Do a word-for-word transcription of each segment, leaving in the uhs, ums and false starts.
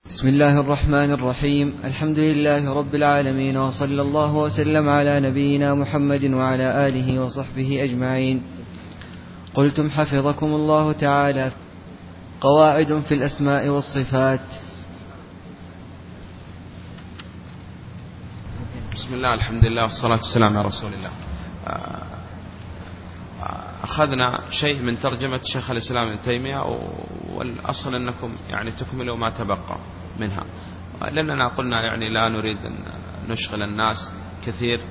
بسم الله الرحمن الرحيم. الحمد لله رب العالمين، وصلى الله وسلم على نبينا محمد وعلى آله وصحبه أجمعين. قلتم حفظكم الله تعالى: قواعد في الأسماء والصفات. بسم الله، الحمد لله، والصلاة والسلام على رسول الله. أخذنا شيء من ترجمة شيخ الإسلام ابن تيمية، والأصل أنكم يعني تكملوا ما تبقى منها، لأننا قلنا يعني لا نريد أن نشغل الناس كثير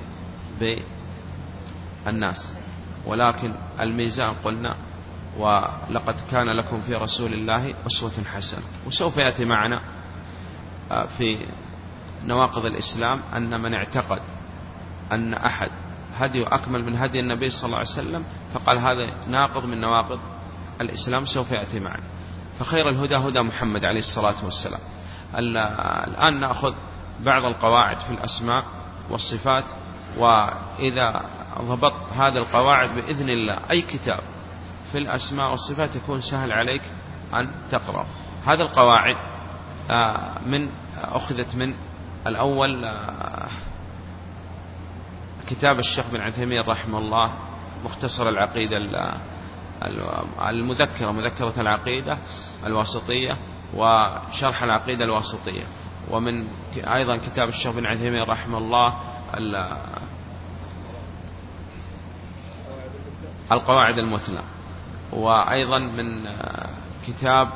بالناس، ولكن الميزان قلنا: ولقد كان لكم في رسول الله أسوة حسنة. وسوف يأتي معنا في نواقض الإسلام أن من اعتقد أن أحد هدي أكمل من هدي النبي صلى الله عليه وسلم فقال هذا ناقض من نواقض الإسلام، سوف يأتي معنا. فخير الهدى هدى محمد عليه الصلاة والسلام. الآن نأخذ بعض القواعد في الأسماء والصفات، وإذا ضبطت هذه القواعد بإذن الله أي كتاب في الأسماء والصفات يكون سهل عليك أن تقرأ. هذه القواعد من أخذت من الأول كتاب الشيخ بن عثيمين رحمه الله، مختصر العقيدة المذكرة، مذكرة العقيدة الواسطية، وشرح العقيدة الواسطية. ومن أيضا كتاب الشيخ بن عثيمين رحمه الله القواعد المثلى، وأيضا من كتاب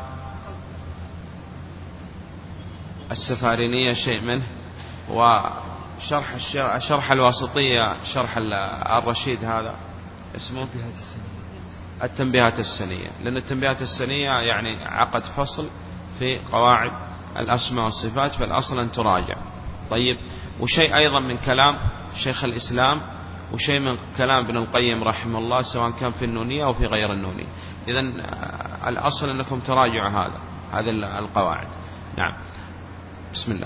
السفارينية شيء منه، وشرح شرح الواسطية، شرح الرشيد هذا اسمه التنبيهات السنية، لأن التنبيهات السنية يعني عقد فصل في قواعد الأسماء والصفات، فالأصل أن تراجع. طيب، وشيء أيضا من كلام شيخ الإسلام، وشيء من كلام ابن القيم رحمه الله، سواء كان في النونية أو في غير النونية. إذن الأصل أنكم تراجعوا هذا هذه القواعد. نعم، بسم الله.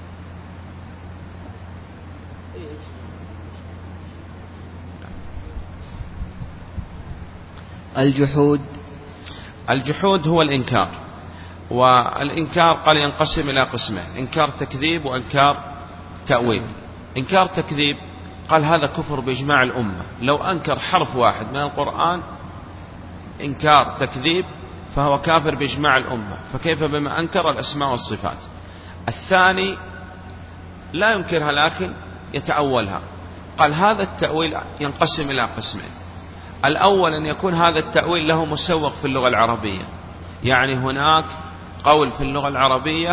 الجحود. الجحود هو الإنكار، والإنكار قال ينقسم إلى قسمين: إنكار تكذيب وإنكار تأويل. إنكار تكذيب قال هذا كفر بإجماع الأمة، لو أنكر حرف واحد من القرآن إنكار تكذيب فهو كافر بإجماع الأمة، فكيف بما أنكر الأسماء والصفات. الثاني لا ينكرها لكن يتأولها، قال هذا التأويل ينقسم إلى قسمين: الأول أن يكون هذا التأويل له مسوق في اللغة العربية، يعني هناك قول في اللغة العربية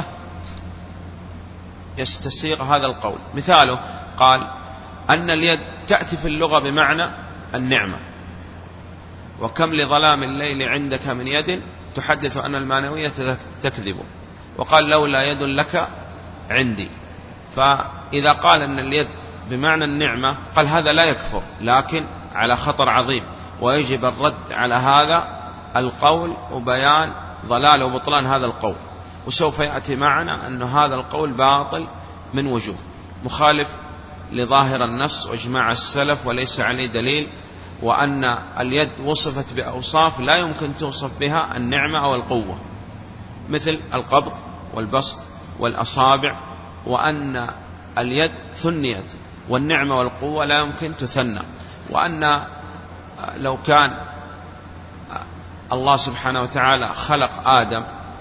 يستسيغ هذا القول. مثاله قال أن اليد تأتي في اللغة بمعنى النعمة، وكم لظلام الليل عندك من يد تحدث أن المعنوية تكذب، وقال لولا يد لك عندي. فإذا قال أن اليد بمعنى النعمة قال هذا لا يكفر، لكن على خطر عظيم، ويجب الرد على هذا القول وبيان ضلال وبطلان هذا القول. وسوف يأتي معنا أن هذا القول باطل من وجوه، مخالف لظاهر النص وإجماع السلف وليس عليه دليل، وأن اليد وصفت بأوصاف لا يمكن توصف بها النعمة أو القوة، مثل القبض والبسط والأصابع، وأن اليد ثنيت والنعمة والقوة لا يمكن تثنى، وأن لو كان الله سبحانه وتعالى خلق آدم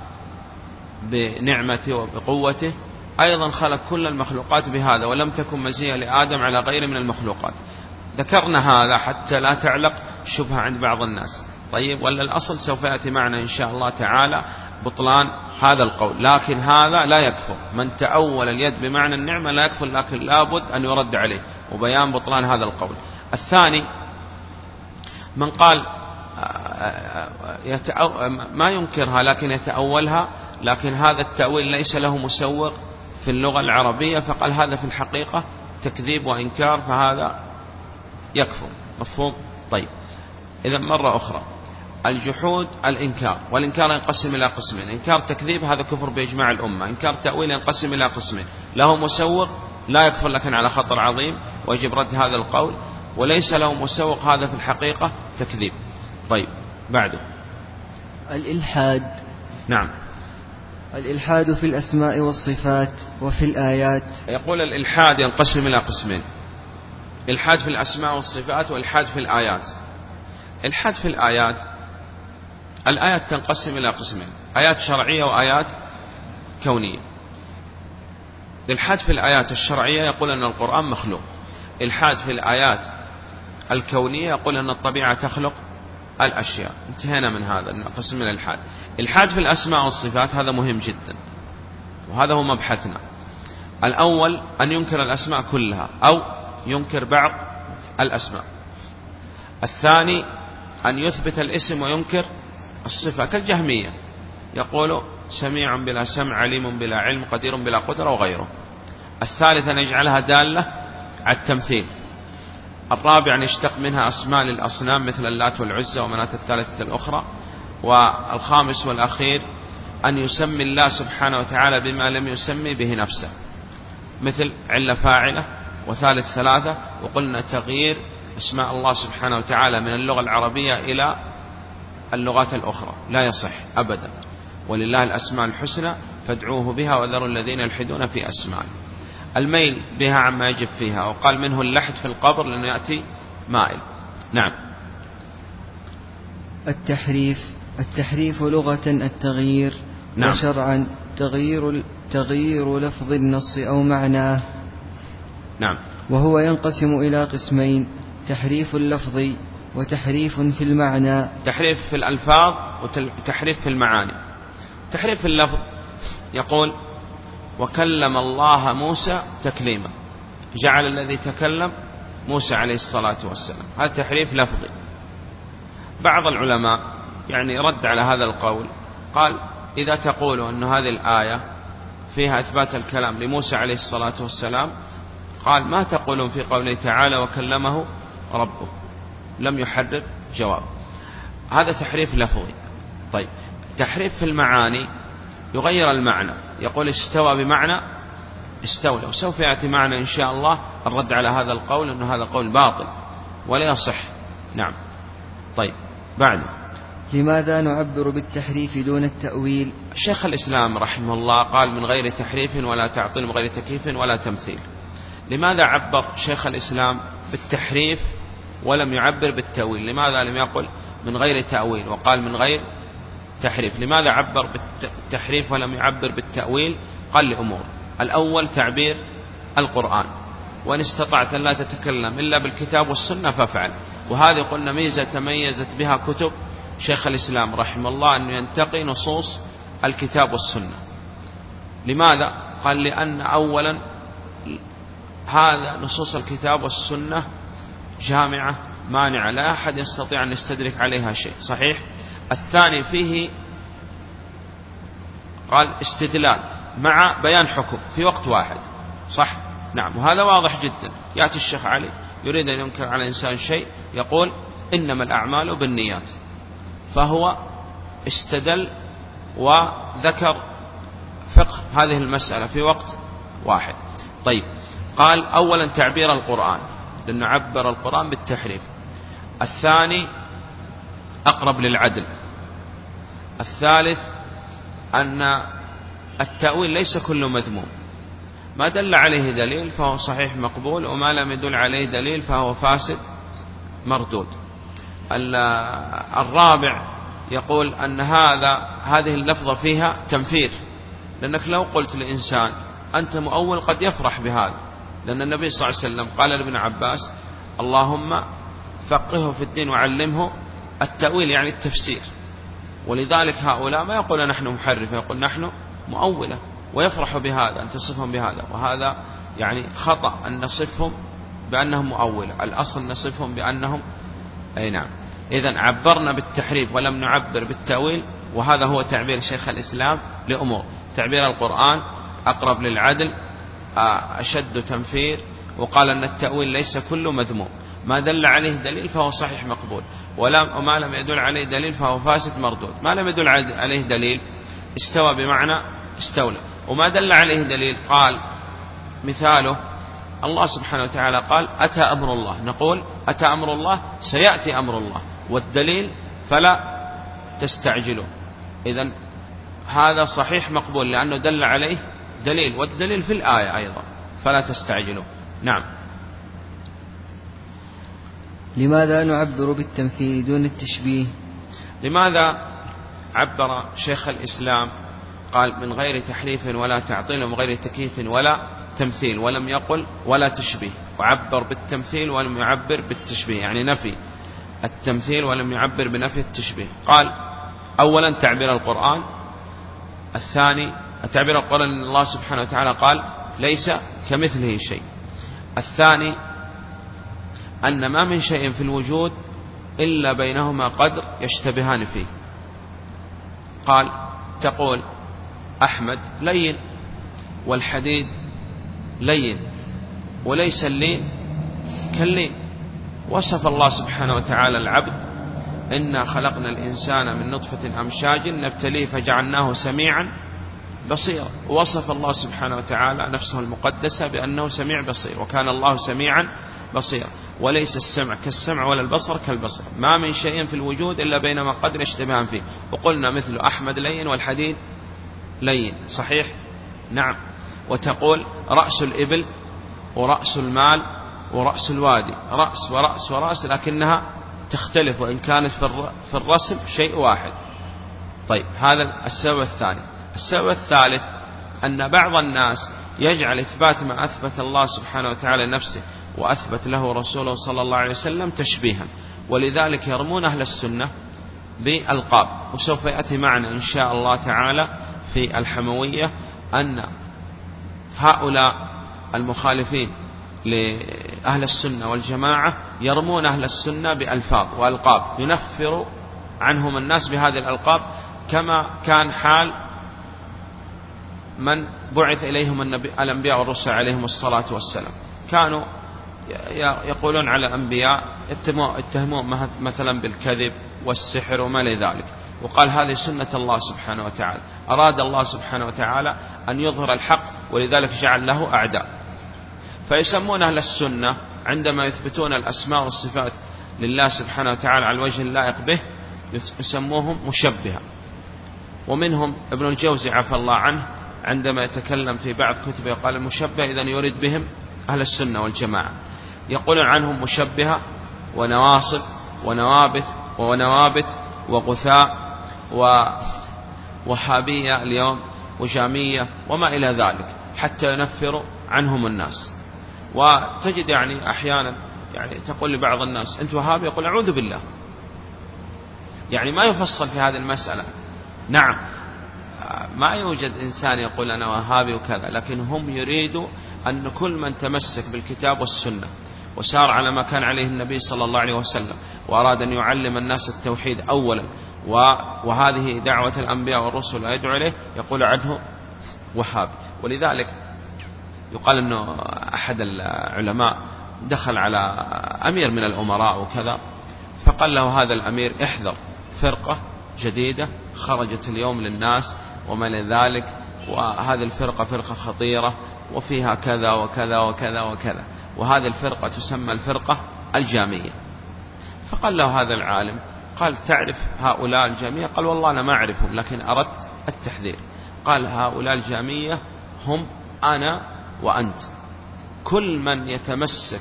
بنعمته وبقوته أيضا خلق كل المخلوقات بهذا، ولم تكن مزية لآدم على غير من المخلوقات. ذكرنا هذا حتى لا تعلق شبهة عند بعض الناس. طيب، ولا الأصل سوف يأتي معنا إن شاء الله تعالى بطلان هذا القول، لكن هذا لا يكفر. من تأول اليد بمعنى النعمة لا يكفر، لكن لابد أن يرد عليه وبيان بطلان هذا القول. الثاني من قال ما ينكرها لكن يتأولها، لكن هذا التأويل ليس له مسوق في اللغة العربية، فقال هذا في الحقيقة تكذيب وإنكار، فهذا يكفر. مفهوم؟ طيب، إذا مرة أخرى: الجحود الإنكار، والإنكار ينقسم إلى قسمين: إنكار تكذيب هذا كفر بإجماع الأمة، إنكار تأويل ينقسم إلى قسمين: له مسوق لا يكفر لكن على خطر عظيم ويجب رد هذا القول، وليس له مسوق هذا في الحقيقة تكذيب. طيب، بعده الإلحاد. نعم، الإلحاد في الأسماء والصفات وفي الآيات. يقول الإلحاد ينقسم إلى قسمين: إلحاد في الأسماء والصفات وإلحاد في الآيات. إلحاد في الآيات، الآيات تنقسم إلى قسمين: آيات شرعية وآيات كونية. الإلحاد في الآيات الشرعية يقول أن القرآن مخلوق. الإلحاد في الآيات الكونية يقول أن الطبيعة تخلق الأشياء. انتهينا من هذا القسم من الإلحاد. الإلحاد في الأسماء والصفات هذا مهم جدا، وهذا هو مبحثنا. الأول أن ينكر الأسماء كلها أو ينكر بعض الأسماء. الثاني أن يثبت الاسم وينكر الصفة، كالجهمية يقول سميع بلا سمع، عليم بلا علم، قدير بلا قدرة وغيره. الثالث أن يجعلها دالة على التمثيل. الرابع أن يشتق منها أسماء للأصنام مثل اللات والعزى ومناة الثالثة الأخرى. والخامس والأخير أن يسمي الله سبحانه وتعالى بما لم يسمي به نفسه، مثل علة فاعلة وثالث ثلاثة. وقلنا تغيير اسماء الله سبحانه وتعالى من اللغة العربية إلى اللغات الأخرى لا يصح أبدا. ولله الأسماء الحسنى فادعوه بها وذروا الذين يلحدون في أسماء. الميل بها عما يجب فيها، وقال منه اللحد في القبر لأنه يأتي مائل. نعم. التحريف التحريف لغة التغيير، نعم. وشرعا تغيير تغيير لفظ النص أو معناه. نعم. وهو ينقسم إلى قسمين: تحريف اللفظ وتحريف في المعنى. تحريف في الألفاظ وتحريف في المعاني. تحريف في اللفظ يقول وكلم الله موسى تكليما، جعل الذي تكلم موسى عليه الصلاة والسلام. هذا تحريف لفظي. بعض العلماء يعني رد على هذا القول، قال إذا تقول أن هذه الآية فيها إثبات الكلام لموسى عليه الصلاة والسلام، قال ما تقولون في قوله تعالى وكلمه ربه، لم يحرر جواب. هذا تحريف لفظي. طيب، تحريف في المعاني يغير المعنى، يقول استوى بمعنى استولى، وسوف يأتي معنا إن شاء الله الرد على هذا القول، أنه هذا قول باطل ولا يصح. نعم. طيب، بعد لماذا نعبر بالتحريف دون التأويل؟ شيخ الإسلام رحمه الله قال من غير تحريف ولا تعطيل، من غير تكييف ولا تمثيل. لماذا عبر شيخ الإسلام بالتحريف ولم يعبر بالتأويل؟ لماذا لم يقل من غير تأويل وقال من غير تحريف؟ لماذا عبر بالتحريف ولم يعبر بالتأويل؟ قال لأمور: الأول تعبير القرآن، وإن استطعت أن لا تتكلم إلا بالكتاب والسنة فافعل. وهذه قلنا ميزة تميزت بها كتب شيخ الإسلام رحمه الله، أنه ينتقي نصوص الكتاب والسنة. لماذا؟ قال لأن أولا هذا نصوص الكتاب والسنة جامعة مانعة، لا أحد يستطيع أن يستدرك عليها شيء. صحيح. الثاني فيه قال استدلال مع بيان حكم في وقت واحد. صح. نعم. وهذا واضح جدا. يأتي الشيخ علي يريد أن ينكر على إنسان شيء، يقول إنما الأعمال بالنيات، فهو استدل وذكر فقه هذه المسألة في وقت واحد. طيب، قال أولا تعبير القرآن، لأنه عبر القرآن بالتحريف. الثاني أقرب للعدل. الثالث أن التأويل ليس كل مذموم، ما دل عليه دليل فهو صحيح مقبول، وما لم يدل عليه دليل فهو فاسد مردود. الرابع يقول أن هذا هذه اللفظة فيها تنفير، لأنك لو قلت لإنسان أنت مؤول قد يفرح بهذا، لأن النبي صلى الله عليه وسلم قال لابن عباس اللهم فقهه في الدين وعلمه التأويل، يعني التفسير. ولذلك هؤلاء ما يقول نحن محرفة، يقول نحن مؤولة، ويفرح بهذا أن تصفهم بهذا. وهذا يعني خطأ أن نصفهم بأنهم مؤولة، الأصل نصفهم بأنهم أي نعم. إذن عبرنا بالتحريف ولم نعبر بالتأويل، وهذا هو تعبير شيخ الإسلام لأمور: تعبير القرآن أقرب للعدل، أشد تنفير. وقال أن التأويل ليس كله مذموم، ما دل عليه دليل فهو صحيح مقبول، وما لم يدل عليه دليل فهو فاسد مردود. ما لم يدل عليه دليل استوى بمعنى استولى، وما دل عليه دليل قال مثاله الله سبحانه وتعالى قال أتى أمر الله، نقول أتى أمر الله سيأتي أمر الله، والدليل فلا تستعجلوا. إذن هذا صحيح مقبول لأنه دل عليه دليل، والدليل في الآية أيضا، فلا تستعجلوا. نعم. لماذا نعبر بالتمثيل دون التشبيه؟ لماذا عبر شيخ الإسلام قال من غير تحريف ولا تعطيل ومن غير تكييف ولا تمثيل، ولم يقل ولا تشبيه، وعبر بالتمثيل ولم يعبر بالتشبيه، يعني نفي التمثيل ولم يعبر بنفي التشبيه؟ قال أولا تعبير القرآن، الثاني تعبير القرآن أن الله سبحانه وتعالى قال ليس كمثله شيء، الثاني أن ما من شيء في الوجود إلا بينهما قدر يشتبهان فيه. قال تقول أحمد لين والحديد لين وليس اللين كاللين. وصف الله سبحانه وتعالى العبد إنا خلقنا الإنسان من نطفة أمشاج نبتليه فجعلناه سميعا بصيرا. وصف الله سبحانه وتعالى نفسه المقدسة بأنه سميع بصير، وكان الله سميعا بصيرا. وليس السمع كالسمع ولا البصر كالبصر، ما من شيء في الوجود إلا بينما قدر يشتبهان فيه. وقلنا مثل أحمد لين والحديد لين، صحيح؟ نعم. وتقول رأس الإبل ورأس المال ورأس الوادي، رأس ورأس ورأس لكنها تختلف وإن كانت في الرسم شيء واحد. طيب هذا السبب الثاني. السبب الثالث أن بعض الناس يجعل إثبات ما أثبت الله سبحانه وتعالى نفسه وأثبت له رسوله صلى الله عليه وسلم تشبيها، ولذلك يرمون أهل السنة بألقاب. وسوف يأتي معنا إن شاء الله تعالى في الحموية أن هؤلاء المخالفين لأهل السنة والجماعة يرمون أهل السنة بألفاظ وألقاب ينفر عنهم الناس بهذه الألقاب، كما كان حال من بعث إليهم الأنبياء والرسل عليهم الصلاة والسلام. كانوا يقولون على الأنبياء يتهمون مثلا بالكذب والسحر وما لذلك، وقال هذه سنة الله سبحانه وتعالى. أراد الله سبحانه وتعالى أن يظهر الحق ولذلك جعل له أعداء. فيسمون أهل السنة عندما يثبتون الأسماء والصفات لله سبحانه وتعالى على الوجه اللائق به يسموهم مشبهة. ومنهم ابن الجوزي عفى الله عنه عندما يتكلم في بعض كتبه قال المشبه إذن يريد بهم أهل السنة والجماعة، يقولون عنهم مشبهة ونواصب ونوابث ونوابت وغثاء ووهابية اليوم وجامية وما إلى ذلك، حتى ينفروا عنهم الناس. وتجد يعني أحيانا يعني تقول لبعض الناس أنت وهابي، يقول أعوذ بالله، يعني ما يفصل في هذه المسألة. نعم ما يوجد إنسان يقول أنا وهابي وكذا، لكن هم يريدوا أن كل من تمسك بالكتاب والسنة وسار على ما كان عليه النبي صلى الله عليه وسلم وأراد أن يعلم الناس التوحيد أولا وهذه دعوة الأنبياء والرسل يدعو إليه يقول عنه وهابي. ولذلك يقال أنه أحد العلماء دخل على أمير من الأمراء وكذا، فقال له هذا الأمير احذر فرقة جديدة خرجت اليوم للناس وما لذلك، وهذه الفرقة فرقة خطيرة وفيها كذا وكذا وكذا وكذا، وهذه الفرقة تسمى الفرقة الجامية. فقال له هذا العالم قال تعرف هؤلاء الجامية؟ قال والله أنا ما أعرفهم لكن أردت التحذير. قال هؤلاء الجامية هم أنا وأنت، كل من يتمسك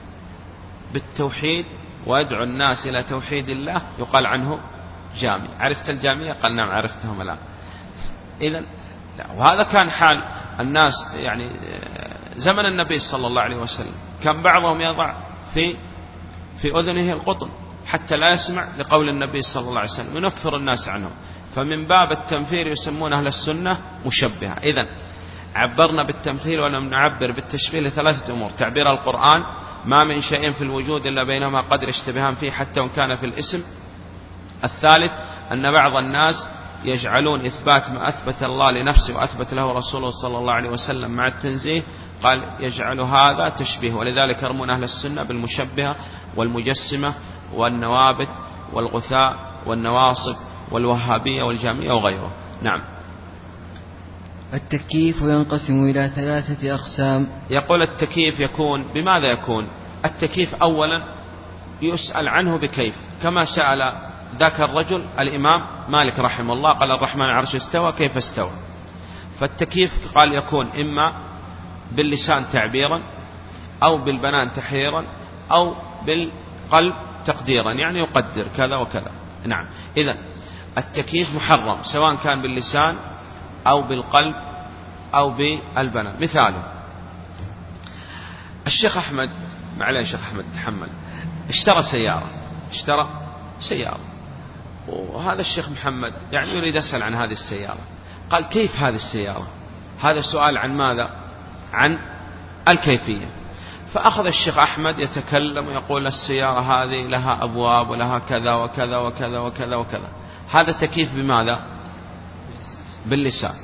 بالتوحيد ويدعو الناس إلى توحيد الله يقال عنه جامي. عرفت الجامية؟ قال نعم عرفتهم الآن. إذن وهذا كان حال الناس يعني زمن النبي صلى الله عليه وسلم، كان بعضهم يضع في في أذنه القطن حتى لا يسمع لقول النبي صلى الله عليه وسلم، ينفر الناس عنهم. فمن باب التنفير يسمون أهل السنة مشبهة. إذن عبرنا بالتمثيل ولم نعبر بالتشبيه لثلاثة أمور: تعبير القرآن ما من شيء في الوجود إلا بينهما قدر اشتبهان فيه حتى وإن كان في الاسم. الثالث أن بعض الناس يجعلون إثبات ما أثبت الله لنفسه وأثبت له رسوله صلى الله عليه وسلم مع التنزيه، قال يجعل هذا تشبيه، ولذلك يرمون أهل السنة بالمشبهة والمجسمة والنوابت والغثاء والنواصب والوهابية والجامية وغيره. نعم. التكييف ينقسم إلى ثلاثة أقسام. يقول التكييف يكون بماذا يكون؟ التكييف أولا يسأل عنه بكيف، كما سأل ذاك الرجل الإمام مالك رحمه الله قال الرحمن على العرش استوى، كيف استوى؟ فالتكييف قال يكون إما باللسان تعبيرا أو بالبنان تحريرا أو بالقلب تقديرا، يعني يقدر كذا وكذا. نعم، إذن التكييف محرم سواء كان باللسان أو بالقلب أو بالبنان. مثاله الشيخ أحمد، معليش الشيخ أحمد تحمل، اشترى سيارة اشترى سيارة وهذا الشيخ محمد يعني يريد أسأل عن هذه السيارة، قال كيف هذه السيارة؟ هذا سؤال عن ماذا؟ عن الكيفية. فأخذ الشيخ أحمد يتكلم ويقول السيارة هذه لها أبواب ولها كذا وكذا وكذا وكذا وكذا. هذا تكييف بماذا؟ باللسان.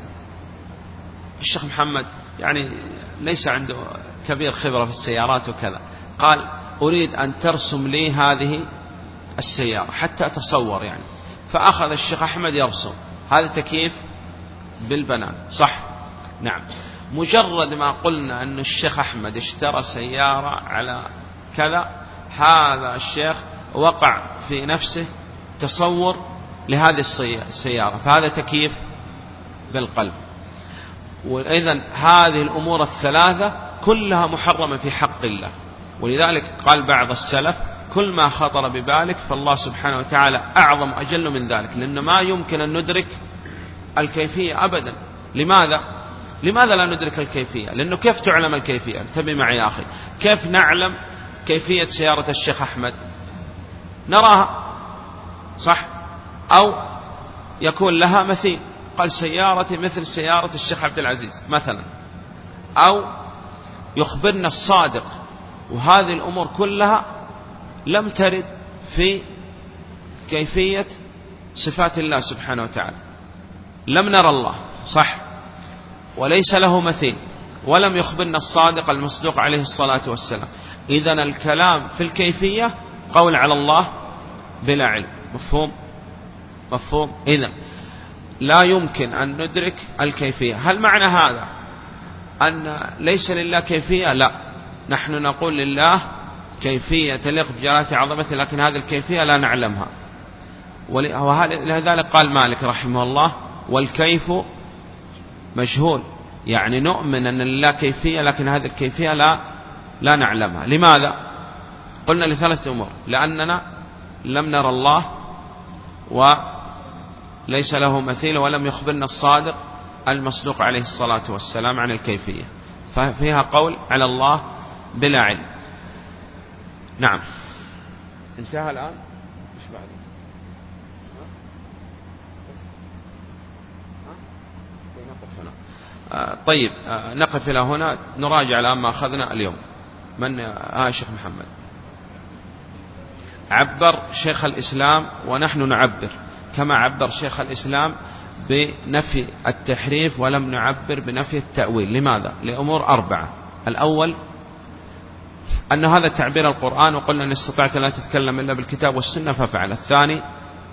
الشيخ محمد يعني ليس عنده كبير خبرة في السيارات وكذا، قال أريد أن ترسم لي هذه السيارة حتى أتصور يعني. فأخذ الشيخ أحمد يرسم، هذا تكييف بالبنان، صح؟ نعم. مجرد ما قلنا أن الشيخ أحمد اشترى سيارة على كذا، هذا الشيخ وقع في نفسه تصور لهذه السيارة، فهذا تكييف بالقلب. وإذن هذه الأمور الثلاثة كلها محرمة في حق الله، ولذلك قال بعض السلف كل ما خطر ببالك فالله سبحانه وتعالى أعظم أجل من ذلك، لأنه ما يمكن أن ندرك الكيفية أبدا. لماذا؟ لماذا لا ندرك الكيفية؟ لأنه كيف تعلم الكيفية؟ انتبه معي يا أخي، كيف نعلم كيفية سيارة الشيخ أحمد؟ نراها، صح؟ أو يكون لها مثيل، قال سيارتي مثل سيارة الشيخ عبد العزيز مثلا، أو يخبرنا الصادق. وهذه الأمور كلها لم ترد في كيفية صفات الله سبحانه وتعالى. لم نرى الله، صح؟ وليس له مثيل، ولم يخبرنا الصادق المصدوق عليه الصلاة والسلام. إذن الكلام في الكيفية قول على الله بلا علم. مفهوم؟ مفهوم؟ إذن لا يمكن أن ندرك الكيفية. هل معنى هذا أن ليس لله كيفية؟ لا، نحن نقول لله كيفية تليق بجلالة عظمته، لكن هذه الكيفية لا نعلمها. ولذلك قال مالك رحمه الله والكيف مجهول، يعني نؤمن أن لله كيفية لكن هذه الكيفية لا لا نعلمها. لماذا؟ قلنا لثلاثة أمور: لأننا لم نرى الله، وليس له مثيل، ولم يخبرنا الصادق المصدوق عليه الصلاة والسلام عن الكيفية، ففيها قول على الله بلا علم. نعم، انتهى الآن. إيش بعد؟ طيب نقف إلى هنا، نراجع الآن ما أخذنا اليوم. من آه شيخ محمد عبر شيخ الإسلام ونحن نعبر كما عبر شيخ الإسلام بنفي التحريف، ولم نعبر بنفي التأويل. لماذا؟ لأمور أربعة. الأول أن هذا تعبير القرآن، وقلنا أن استطعت لا تتكلم إلا بالكتاب والسنة ففعل. الثاني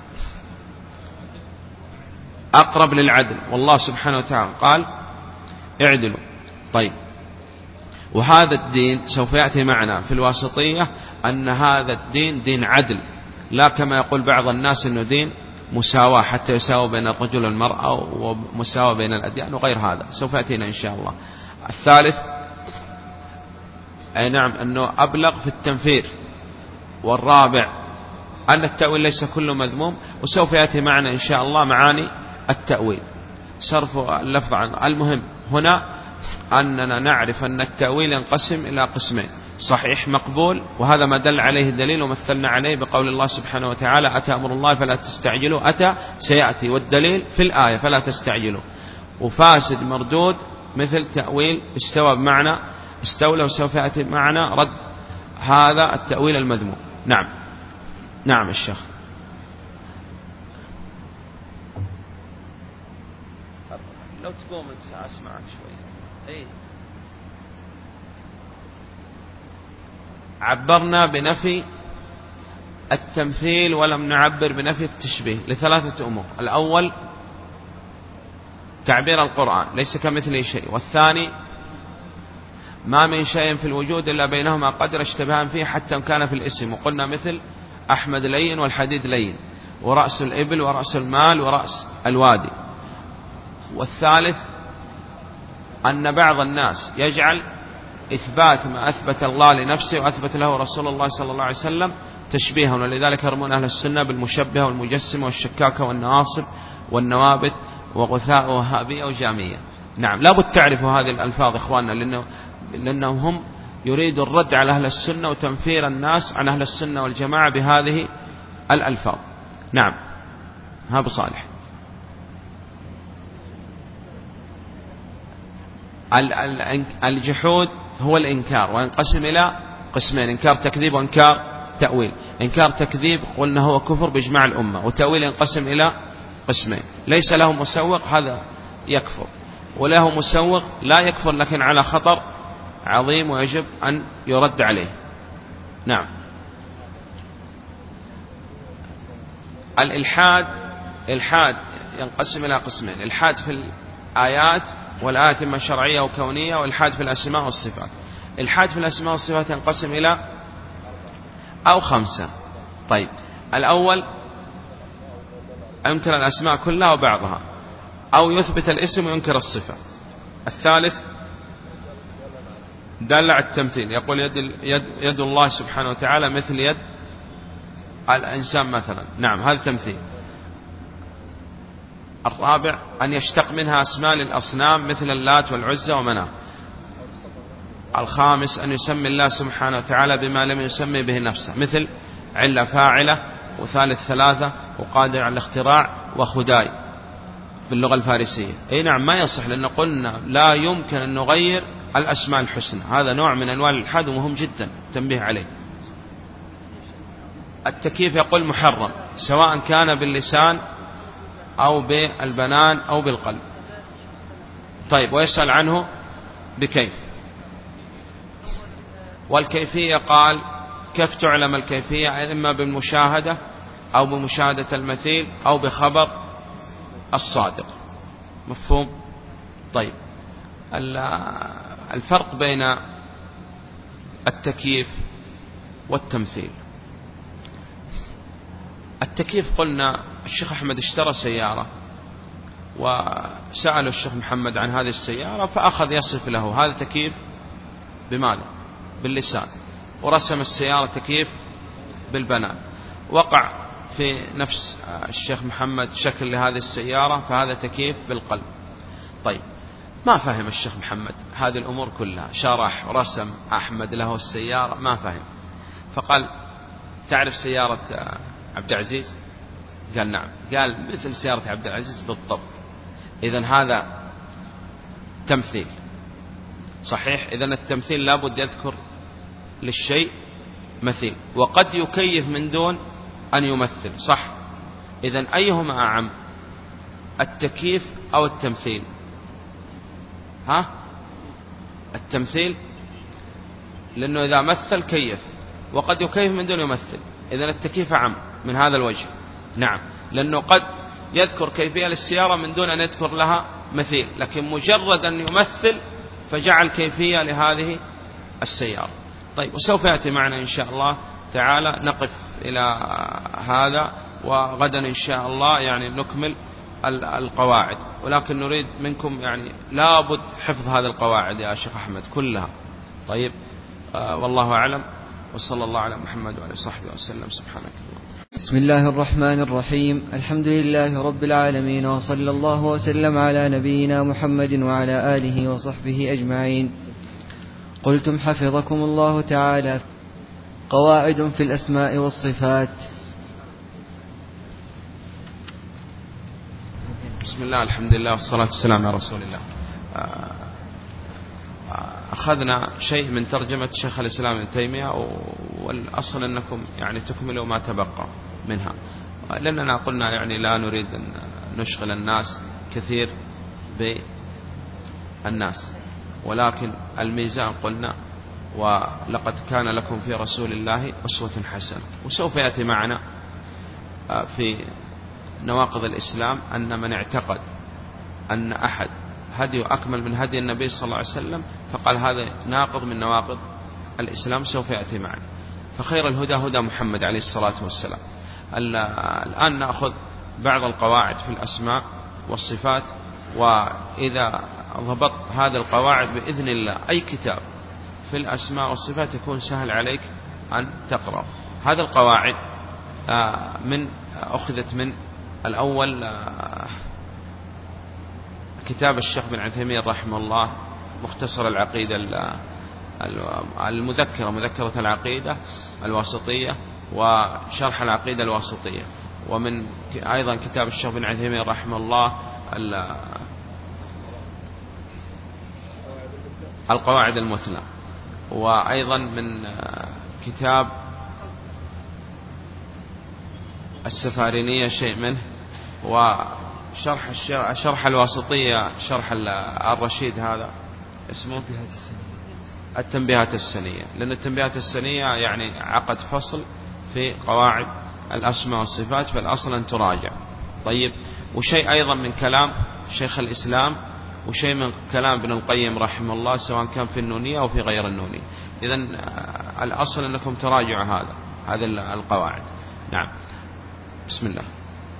أقرب للعدل، والله سبحانه وتعالى قال اعدلوا. طيب، وهذا الدين سوف يأتي معنا في الواسطية أن هذا الدين دين عدل، لا كما يقول بعض الناس أنه دين مساواة حتى يساوي بين الرجل والمرأة ومساواة بين الأديان وغير هذا، سوف يأتينا إن شاء الله. الثالث أي نعم أنه أبلغ في التنفير. والرابع أن التأويل ليس كله مذموم، وسوف يأتي معنا إن شاء الله معاني التأويل، صرف اللفظ عنه. المهم هنا أننا نعرف أن التأويل ينقسم إلى قسمين: صحيح مقبول، وهذا ما دل عليه الدليل ومثلنا عليه بقول الله سبحانه وتعالى أتى أمر الله فلا تستعجلوا، أتى سيأتي، والدليل في الآية فلا تستعجلوا. وفاسد مردود مثل تأويل استوى بمعنى استولى، وسوف يأتي معنا رد هذا التأويل المذموم. نعم نعم الشيخ. لو تقوم انت اسمعك شوي. اي عبرنا بنفي التمثيل ولم نعبر بنفي التشبيه لثلاثة أمور: الأول تعبير القرآن ليس كمثله شيء، والثاني ما من شيء في الوجود إلا بينهما قدر اشتبهان فيه حتى كان في الاسم، وقلنا مثل أحمد لين والحديد لين. ورأس الإبل ورأس المال ورأس الوادي. والثالث أن بعض الناس يجعل إثبات ما أثبت الله لنفسه وأثبت له رسول الله صلى الله عليه وسلم تشبيها، ولذلك يرمون أهل السنة بالمشبهة والمجسمة والشكاكة والنواصب والنوابت وغثاء وهابية وجامية. نعم، لا بد تعرفوا هذه الألفاظ إخواننا، لأنه لأنهم هم يريدوا الرد على أهل السنة وتنفير الناس عن أهل السنة والجماعة بهذه الألفاظ. نعم، ها أبو صالح. الجحود هو الإنكار، وينقسم إلى قسمين: إنكار تكذيب وإنكار تأويل. إنكار تكذيب قلنا هو كفر بإجماع الأمة، وتأويل ينقسم إلى قسمين: ليس له مسوق هذا يكفر، وله مسوق لا يكفر لكن على خطر عظيم ويجب أن يرد عليه. نعم. الإلحاد الإلحاد ينقسم إلى قسمين: الإلحاد في الآيات والآيات إما شرعية وكونية، والإلحاد في الأسماء والصفات. الإلحاد في الأسماء والصفات ينقسم إلى أو خمسة. طيب، الأول ينكر الأسماء كلها وبعضها، أو يثبت الاسم وينكر الصفة. الثالث دل على التمثيل، يقول يد, يد, يد الله سبحانه وتعالى مثل يد الإنسان مثلا. نعم، هذا تمثيل. الرابع أن يشتق منها أسماء للأصنام مثل اللات والعزى ومناه. الخامس أن يسمي الله سبحانه وتعالى بما لم يسمي به نفسه، مثل علة فاعلة، وثالث ثلاثة، وقادر على الاختراع، وخداي في اللغة الفارسية. أي نعم، ما يصح، لأن قلنا لا يمكن أن نغير الأسماء الحسنى، هذا نوع من أنواع الإلحاد ومهم جدا تنبيه عليه. التكييف يقول محرم، سواء كان باللسان أو بالبنان أو بالقلب. طيب، ويسأل عنه بكيف. والكيفية قال كيف تعلم الكيفية؟ إما بالمشاهدة أو بمشاهدة المثيل أو بخبر الصادق. مفهوم؟ طيب، الفرق بين التكييف والتمثيل. التكييف قلنا الشيخ أحمد اشترى سيارة وسأل الشيخ محمد عن هذه السيارة، فأخذ يصف له هذا تكييف بماله باللسان، ورسم السيارة تكييف بالبنان. وقع في نفس الشيخ محمد شكل لهذه السيارة، فهذا تكييف بالقلب. طيب، ما فهم الشيخ محمد هذه الأمور كلها، شرح ورسم أحمد له السيارة ما فهم، فقال تعرف سيارة عبد العزيز؟ قال نعم. قال مثل سيارة عبد العزيز بالضبط. إذن هذا تمثيل صحيح. إذن التمثيل لابد يذكر للشيء مثيل، وقد يكيف من دون أن يمثل، صح؟ إذن أيهما أعم، التكييف أو التمثيل؟ ها؟ التمثيل، لأنه إذا مثل كيف، وقد يكيف من دون يمثل. إذن التكييف أعم من هذا الوجه. نعم، لأنه قد يذكر كيفية للسيارة من دون أن يذكر لها مثيل، لكن مجرد أن يمثل فجعل كيفية لهذه السيارة. طيب، وسوف يأتي معنا إن شاء الله تعالى نقف إلى هذا، وغدا إن شاء الله يعني نكمل القواعد، ولكن نريد منكم يعني لابد حفظ هذه القواعد يا شيخ أحمد كلها. طيب، آه والله أعلم، وصلى الله على محمد وعلى صحبه وسلم. سبحانك اللهم. بسم الله الرحمن الرحيم. الحمد لله رب العالمين، وصلى الله وسلم على نبينا محمد وعلى آله وصحبه أجمعين. قلتم حفظكم الله تعالى: قواعد في الأسماء والصفات. بسم الله، الحمد لله، والصلاة والسلام على رسول الله. أخذنا شيء من ترجمة شيخ الإسلام ابن تيمية، والأصل أنكم يعني تكملوا ما تبقى منها، لأننا قلنا يعني لا نريد أن نشغل الناس كثير بالناس، ولكن الميزان قلنا ولقد كان لكم في رسول الله أسوة حسنة. وسوف يأتي معنا في نواقض الإسلام أن من اعتقد أن أحد هدي أكمل من هدي النبي صلى الله عليه وسلم فقال هذا ناقض من نواقض الإسلام، سوف يأتي معنا. فخير الهدى هدى محمد عليه الصلاة والسلام. الآن نأخذ بعض القواعد في الأسماء والصفات، وإذا ضبطت هذه القواعد بإذن الله أي كتاب في الأسماء والصفات يكون سهل عليك أن تقرأ. هذه القواعد من أخذت من الأول كتاب الشيخ بن عثيمين رحمه الله مختصر العقيدة المذكرة مذكرة العقيدة الواسطية وشرح العقيدة الواسطية، ومن أيضا كتاب الشيخ بن عثيمين رحمه الله القواعد المثلى، وأيضا من كتاب السفارينية شيء منه، وشرح شرح الواسطية شرح الرشيد هذا اسمه التنبيهات السنية، لأن التنبيهات السنية يعني عقد فصل في قواعد الأسماء والصفات، فالأصل أن تراجع. طيب، وشيء أيضا من كلام شيخ الإسلام وشيء من كلام ابن القيم رحمه الله سواء كان في النونية أو في غير النونية. إذن الأصل أنكم تراجعوا هذا هذه القواعد. نعم، بسم الله.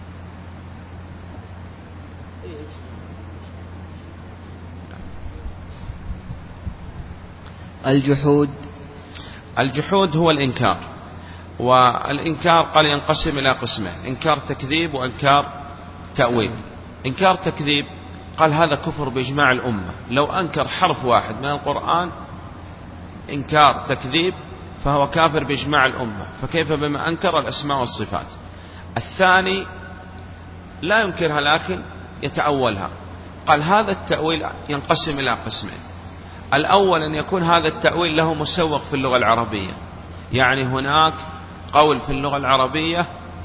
الجحود. الجحود هو الإنكار، والإنكار قال ينقسم إلى قسمين: إنكار تكذيب وإنكار تأويل. إنكار تكذيب قال هذا كفر بإجماع الأمة، لو أنكر حرف واحد من القرآن إنكار تكذيب فهو كافر بإجماع الأمة، فكيف بما أنكر الأسماء والصفات. الثاني لا ينكرها لكن يتأولها، قال هذا التأويل ينقسم إلى قسمين: الأول أن يكون هذا التأويل له مسوق في اللغة العربية، يعني هناك قول في اللغة العربية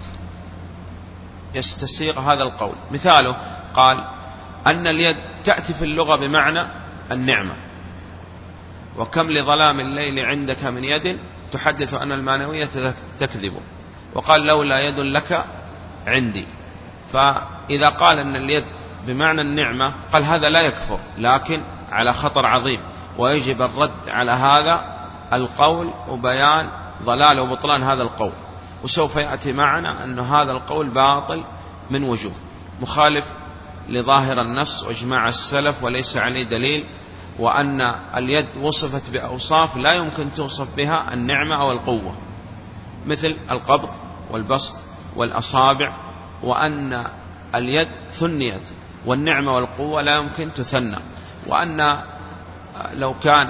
يستسيغ هذا القول. مثاله قال أن اليد تأتي في اللغة بمعنى النعمة، وكم لظلام الليل عندك من يد تحدث أن المعنوية تكذب، وقال لولا يد لك عندي. فإذا قال أن اليد بمعنى النعمة قال هذا لا يكفر، لكن على خطر عظيم، ويجب الرد على هذا القول وبيان ضلال وبطلان هذا القول. وسوف يأتي معنا أن هذا القول باطل من وجوه، مخالف لظاهر النص وإجماع السلف وليس عليه دليل، وأن اليد وصفت بأوصاف لا يمكن توصف بها النعمة أو القوة، مثل القبض والبسط والأصابع، وأن اليد ثنيت والنعمة والقوة لا يمكن تثنى، وأن لو كان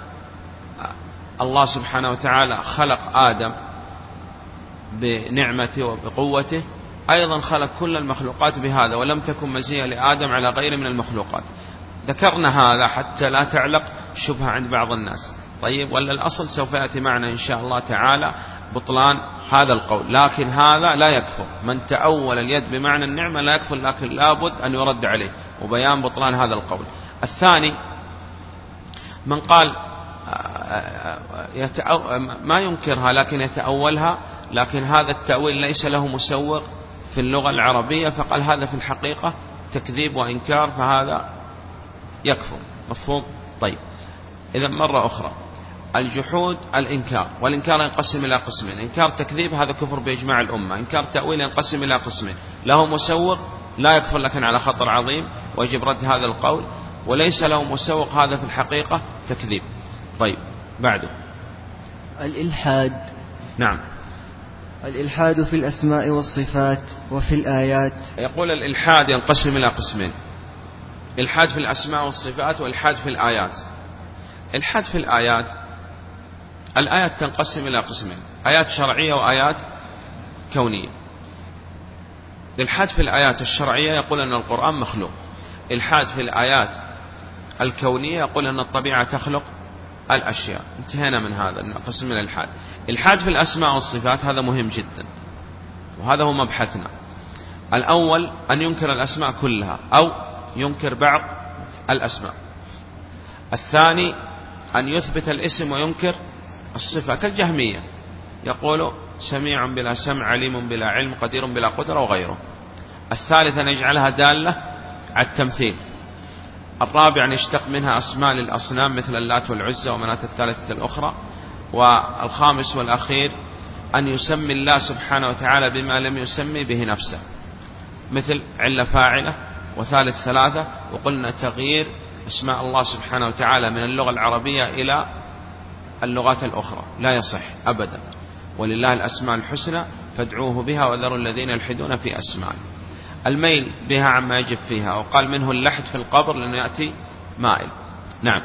الله سبحانه وتعالى خلق آدم بنعمته وبقوته أيضا خلق كل المخلوقات بهذا، ولم تكن مزية لآدم على غير من المخلوقات. ذكرنا هذا حتى لا تعلق شبهة عند بعض الناس. طيب، ولا الأصل سوف يأتي معنا إن شاء الله تعالى بطلان هذا القول، لكن هذا لا يكفر. من تأول اليد بمعنى النعمة لا يكفر، لكن لابد أن يرد عليه وبيان بطلان هذا القول. الثاني من قال ما ينكرها لكن يتأولها، لكن هذا التأويل ليس له مسوق في اللغة العربية، فقال هذا في الحقيقة تكذيب وإنكار، فهذا يكفر. مفهوم؟ طيب، إذا مرة أخرى الجحود الإنكار، والإنكار ينقسم إلى قسمين: إنكار تكذيب هذا كفر بإجماع الأمة، إنكار تأويل ينقسم إلى قسمين: له مسوق لا يكفر لكن على خطر عظيم ويجب رد هذا القول، وليس له مسوق هذا في الحقيقة تكذيب. طيب، بعده الإلحاد. نعم، الإلحاد في الأسماء والصفات وفي الآيات. يقول الإلحاد ينقسم إلى قسمين: إلحاد في الأسماء والصفات وإلحاد في الآيات. إلحاد في الآيات، الآيات تنقسم إلى قسمين: آيات شرعية وآيات كونية. الإلحاد في الآيات الشرعية يقول أن القرآن مخلوق. الإلحاد في الآيات الكونية يقول أن الطبيعة تخلق الأشياء. انتهينا من هذا قسم من الإلحاد. الإلحاد في الأسماء والصفات هذا مهم جدا، وهذا هو مبحثنا. الأول أن ينكر الأسماء كلها أو ينكر بعض الأسماء. الثاني أن يثبت الاسم وينكر الصفة، كالجهمية يقول سميع بلا سمع، عليم بلا علم، قدير بلا قدرة وغيره. الثالث أن يجعلها دالة على التمثيل. الرابع أن يشتق منها أسماء للأصنام مثل اللات والعزى ومناة الثالثة الأخرى. والخامس والأخير أن يسمي الله سبحانه وتعالى بما لم يسمي به نفسه، مثل علة فاعلة وثالث ثلاثة، وقلنا تغيير اسماء الله سبحانه وتعالى من اللغة العربية إلى اللغات الأخرى لا يصح أبدا. ولله الأسماء الحسنى فادعوه بها وذروا الذين يلحدون في أسماء. الميل بها عما يجب فيها، وقال منه اللحد في القبر لأنه يأتي مائل. نعم.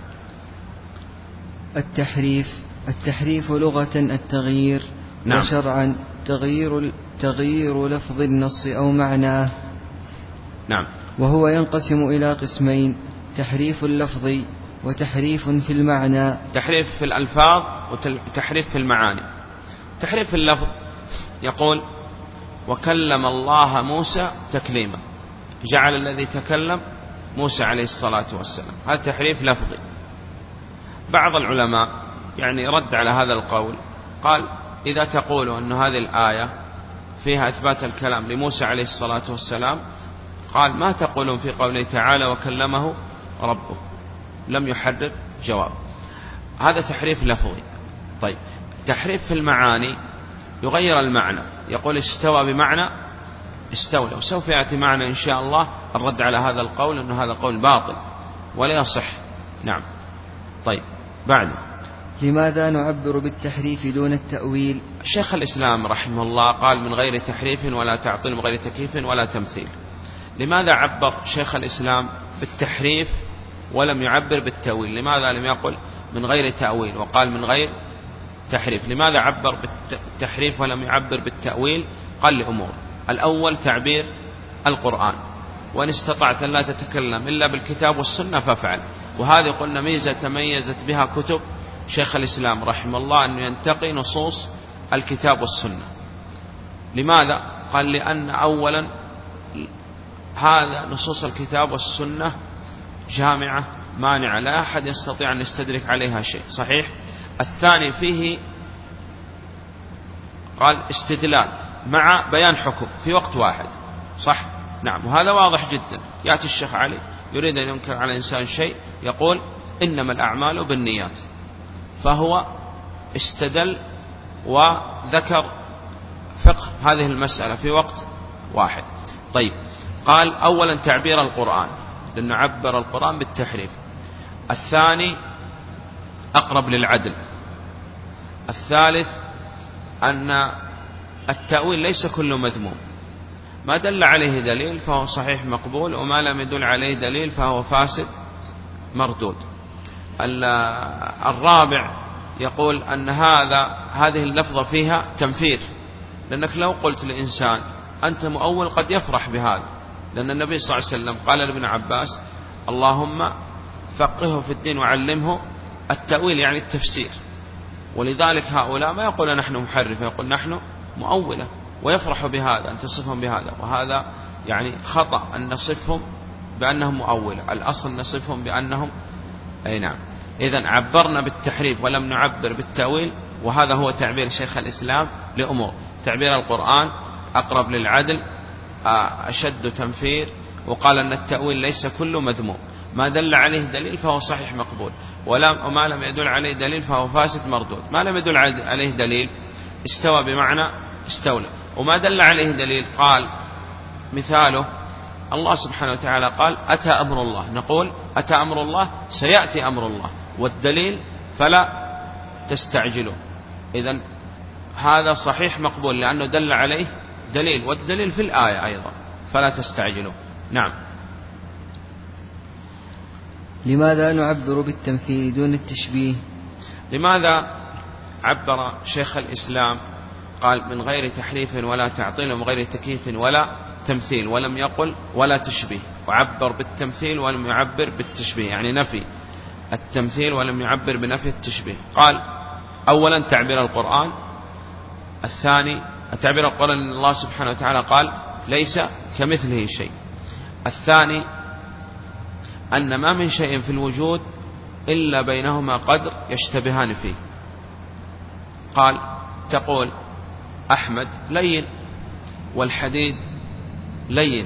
التحريف التحريف لغة التغيير، نعم. وشرعا تغيير تغيير لفظ النص أو معناه. نعم. وهو ينقسم إلى قسمين: تحريف اللفظ وتحريف في المعنى. تحريف في الألفاظ وتحريف في المعاني. تحريف في اللفظ يقول وكلم الله موسى تكليما، جعل الذي تكلم موسى عليه الصلاة والسلام، هذا تحريف لفظي. بعض العلماء يعني رد على هذا القول، قال إذا تقول أن هذه الآية فيها إثبات الكلام لموسى عليه الصلاة والسلام، قال ما تقولون في قوله تعالى وكلمه ربه، لم يحرر جواب. هذا تحريف لفظي. طيب تحريف في المعاني يغير المعنى، يقول استوى بمعنى استولى، وسوف يأتي معنا إن شاء الله الرد على هذا القول أنه هذا قول باطل ولا يصح. نعم. طيب بعد لماذا نعبر بالتحريف دون التأويل؟ شيخ الإسلام رحمه الله قال من غير تحريف ولا تعطيل، من غير تكييف ولا تمثيل. لماذا عبر شيخ الإسلام بالتحريف ولم يعبر بالتأويل؟ لماذا لم يقل من غير تأويل وقال من غير تحريف؟ لماذا عبر بالتحريف ولم يعبر بالتأويل؟ قال لأمور: الأول تعبير القرآن، وإن استطعت أن لا تتكلم إلا بالكتاب والسنة فافعل. وهذه قلنا ميزة تميزت بها كتب شيخ الإسلام رحمه الله، أنه ينتقي نصوص الكتاب والسنة. لماذا؟ قال لأن أولا هذا نصوص الكتاب والسنة جامعة مانعة، لا أحد يستطيع أن يستدرك عليها شيء. صحيح. الثاني فيه قال استدلال مع بيان حكم في وقت واحد. صح. نعم. وهذا واضح جدا. يأتي الشيخ علي يريد أن ينكر على إنسان شيء، يقول إنما الأعمال بالنيات، فهو استدل وذكر فقه هذه المسألة في وقت واحد. طيب قال أولا تعبير القرآن، لأنه عبر القرآن بالتحريف. الثاني أقرب للعدل. الثالث أن التأويل ليس كله مذموم، ما دل عليه دليل فهو صحيح مقبول، وما لم يدل عليه دليل فهو فاسد مردود. الرابع يقول أن هذا هذه اللفظة فيها تنفير، لأنك لو قلت لإنسان أنت مؤول قد يفرح بهذا، لأن النبي صلى الله عليه وسلم قال لابن عباس اللهم فقهه في الدين وعلمه التأويل، يعني التفسير. ولذلك هؤلاء ما يقول نحن محرفة، يقول نحن مؤولة، ويفرح بهذا أن تصفهم بهذا. وهذا يعني خطأ أن نصفهم بأنهم مؤولة، الأصل نصفهم بأنهم أي نعم. إذن عبرنا بالتحريف ولم نعبر بالتأويل، وهذا هو تعبير شيخ الإسلام لأمور: تعبير القرآن أقرب للعدل، أشد تنفير، وقال أن التأويل ليس كله مذموم، ما دل عليه دليل فهو صحيح مقبول، وما لم يدل عليه دليل فهو فاسد مردود. ما لم يدل عليه دليل استوى بمعنى استولى، وما دل عليه دليل قال مثاله الله سبحانه وتعالى قال أتى أمر الله، نقول أتى أمر الله سيأتي أمر الله، والدليل فلا تستعجلوا. إذن هذا صحيح مقبول لأنه دل عليه دليل، والدليل في الآية أيضا فلا تستعجلوا. نعم. لماذا نعبر بالتمثيل دون التشبيه؟ لماذا عبر شيخ الإسلام قال من غير تحريف ولا تعطيل ومن غير تكييف ولا تمثيل، ولم يقل ولا تشبيه، وعبر بالتمثيل ولم يعبر بالتشبيه، يعني نفي التمثيل ولم يعبر بنفي التشبيه؟ قال أولا تعبير القرآن. الثاني تعبير القرآن أن الله سبحانه وتعالى قال ليس كمثله شيء. الثاني أن ما من شيء في الوجود إلا بينهما قدر يشتبهان فيه. قال تقول أحمد لين، والحديد لين،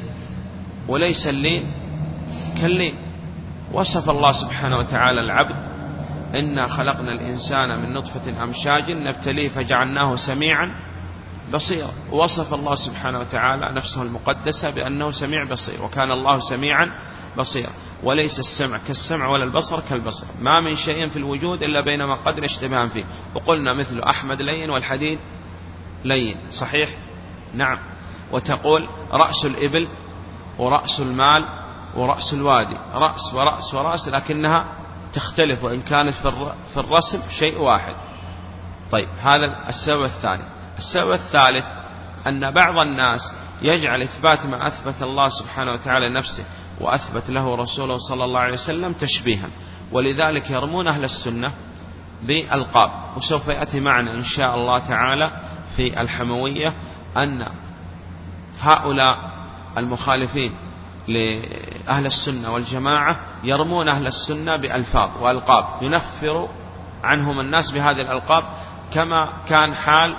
وليس اللين كاللين. وصف الله سبحانه وتعالى العبد إنا خلقنا الإنسان من نطفة أمشاج نبتليه فجعلناه سميعا بصيرا. وصف الله سبحانه وتعالى نفسه المقدسة بأنه سميع بصير، وكان الله سميعا بصيرا. وليس السمع كالسمع ولا البصر كالبصر، ما من شيء في الوجود إلا بينما قدر اشتباها فيه. وقلنا مثل أحمد لين والحديد لين، صحيح؟ نعم. وتقول رأس الإبل ورأس المال ورأس الوادي، رأس ورأس ورأس، لكنها تختلف وإن كانت في الرسم شيء واحد. طيب، هذا السبب الثاني. السبب الثالث أن بعض الناس يجعل إثبات ما أثبت الله سبحانه وتعالى نفسه وأثبت له رسوله صلى الله عليه وسلم تشبيها، ولذلك يرمون أهل السنة بالألقاب. وسوف يأتي معنا إن شاء الله تعالى في الحموية أن هؤلاء المخالفين لأهل السنة والجماعة يرمون أهل السنة بألفاظ وألقاب ينفر عنهم الناس بهذه الألقاب، كما كان حال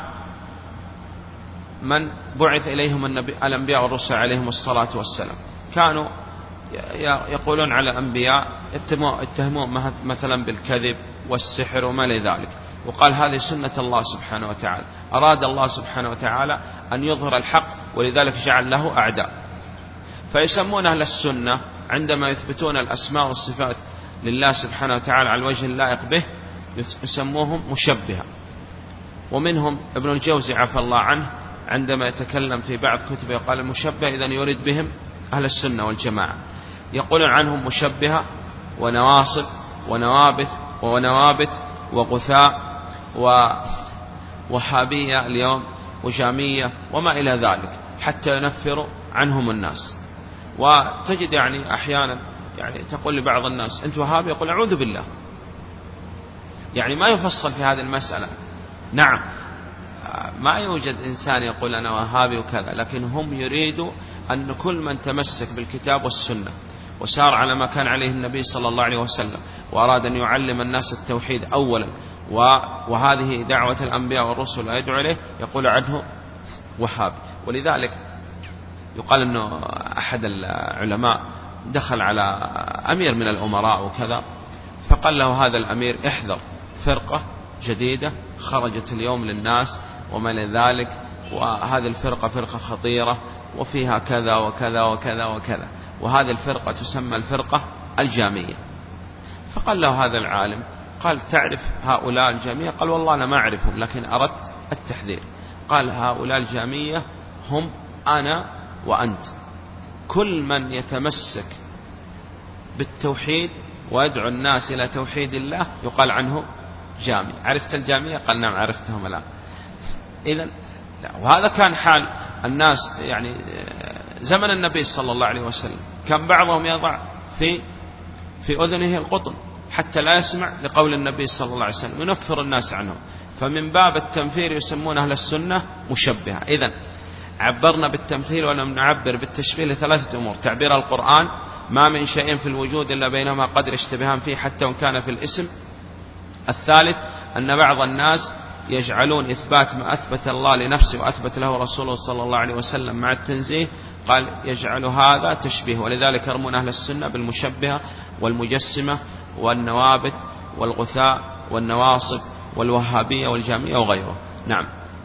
من بعث إليهم النبي الأنبياء والرسل عليهم الصلاة والسلام. كانوا يقولون على الأنبياء يتهمون مثلا بالكذب والسحر وما لذلك، وقال هذه سنة الله سبحانه وتعالى. أراد الله سبحانه وتعالى أن يظهر الحق، ولذلك جعل له أعداء. فيسمون أهل السنة عندما يثبتون الأسماء والصفات لله سبحانه وتعالى على الوجه اللائق به يسموهم مشبهة. ومنهم ابن الجوزي عفى الله عنه عندما يتكلم في بعض كتبه قال المشبه إذن يريد بهم أهل السنة والجماعة. يقولون عنهم مشبهة ونواصب ونوابث ونوابت وغثاء ووهابية اليوم وجامية وما إلى ذلك، حتى ينفروا عنهم الناس. وتجد يعني أحيانا يعني تقول لبعض الناس أنت وهابي، يقول أعوذ بالله، يعني ما يفصل في هذه المسألة. نعم، ما يوجد إنسان يقول أنا وهابي وكذا، لكن هم يريدوا أن كل من تمسك بالكتاب والسنة وسار على ما كان عليه النبي صلى الله عليه وسلم وأراد أن يعلم الناس التوحيد أولا، وهذه دعوة الأنبياء والرسل يدعو إليه، يقول عنه وهابي. ولذلك يقال أنه أحد العلماء دخل على أمير من الأمراء وكذا، فقال له هذا الأمير احذر فرقة جديدة خرجت اليوم للناس وما لذلك، وهذه الفرقة فرقة خطيرة وفيها كذا وكذا وكذا وكذا، وهذه الفرقة تسمى الفرقة الجامية. فقال له هذا العالم، قال تعرف هؤلاء الجامية؟ قال والله أنا ما أعرفهم لكن أردت التحذير. قال هؤلاء الجامية هم أنا وأنت، كل من يتمسك بالتوحيد ويدعو الناس إلى توحيد الله يقال عنه جامي. عرفت الجامية؟ قال نعم عرفتهم الآن. إذن وهذا كان حال الناس يعني زمن النبي صلى الله عليه وسلم، كان بعضهم يضع في في أذنه القطن حتى لا يسمع لقول النبي صلى الله عليه وسلم، ينفر الناس عنه. فمن باب التنفير يسمون أهل السنة مشبهة. إذن عبرنا بالتمثيل ولم نعبر بالتشبيه لثلاثة أمور: تعبير القرآن ما من شيء في الوجود إلا بينما قدر اشتباهان فيه حتى وإن كان في الاسم. الثالث أن بعض الناس يجعلون إثبات ما أثبت الله لنفسه وأثبت له رسوله صلى الله عليه وسلم مع التنزيه، قال يجعل هذا تشبيه، ولذلك يرمون أهل السنة بالمشبهة والمجسمة والنوابت والغثاء والنواصب والوهابية والجامية وغيره. نعم.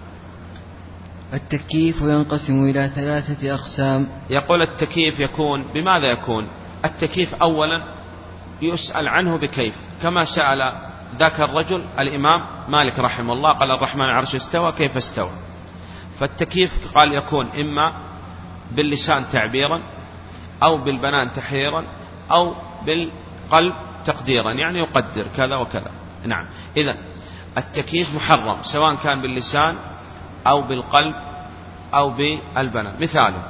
التكييف ينقسم إلى ثلاثة أقسام. يقول التكييف يكون بماذا يكون؟ التكييف أولا يسأل عنه بكيف، كما سأل ذاك الرجل الإمام مالك رحمه الله، قال الرحمن على العرش استوى كيف استوى. فالتكييف قال يكون إما باللسان تعبيرا أو بالبنان تحريرا أو بالقلب تقديرا، يعني يقدر كذا وكذا. نعم. إذن التكييف محرم سواء كان باللسان أو بالقلب أو بالبنان. مثاله